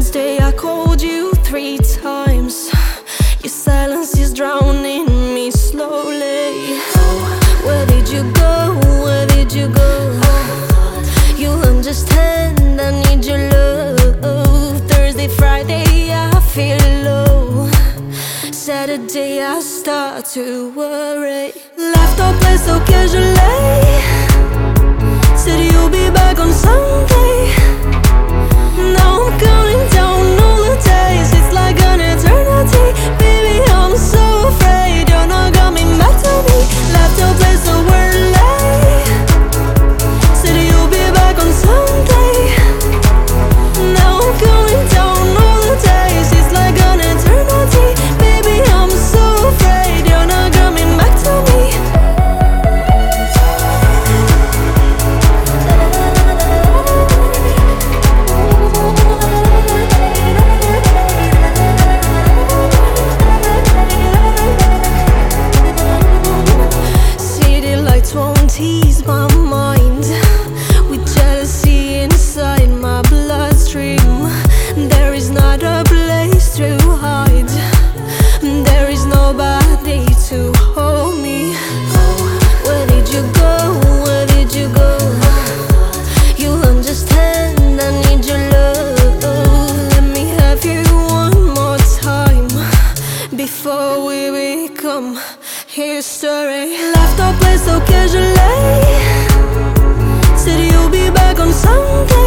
Thursday I called you 3 times. Your silence is drowning me slowly. Where did you go? Where did you go? You'll understand, I need your love. Thursday, Friday, I feel low. Saturday, I start to worry. Left our place so casually. Said you'll be back on Sunday. Now I'm counting down all the days. It's like an eternity. Baby, I'm so afraid you're not coming back to me. Left our place so early. Said you'll be back on Sunday. Now I'm counting down all the days. It's like an eternity. Baby, I'm so afraid you're not coming back to me. City lights won't tease my mind, with jealousy inside my bloodstream. There is not a place to hide. There is nobody to hold me. Where did you go? Where did you go? You'll understand, I need your love. Let me have you one more time before we become history. Left our place so casually. Said you'll be back on Sunday.